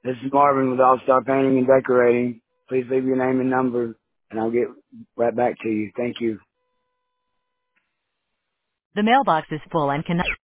This is Marvin with All Star Painting and Decorating. Please leave your name and number, and I'll get right back to you. Thank you. The mailbox is full and cannot